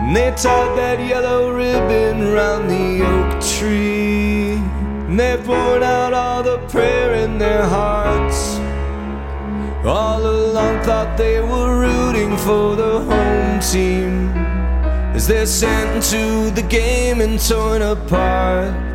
And they tied that yellow ribbon round the oak tree. And they've poured out all the prayer in their hearts. All along thought they were rooting for the home team, as they're sent to the game and torn apart.